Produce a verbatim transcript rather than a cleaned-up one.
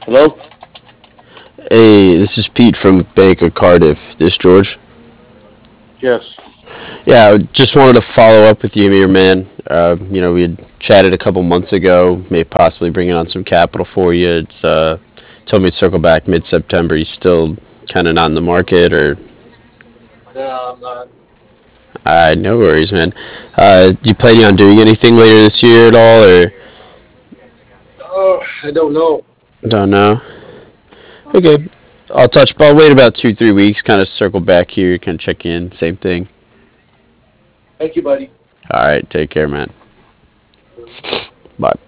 Hello? Hey, this is Pete from Bank of Cardiff. This George? Yes. Yeah, I just wanted to follow up with you here, man. Uh, you know, we had chatted a couple months ago, may possibly bringing on some capital for you. It's uh, told me to circle back mid-September. You still kind of not in the market, or No, I'm not. uh, no worries, man. Uh, you planning on doing anything later this year at all, or Oh, I don't know. don't know? Okay, I'll touch. I'll wait about two, three weeks. Kind of circle back here, kind of check in. Same thing. Thank you, buddy. All right, take care, man. Bye.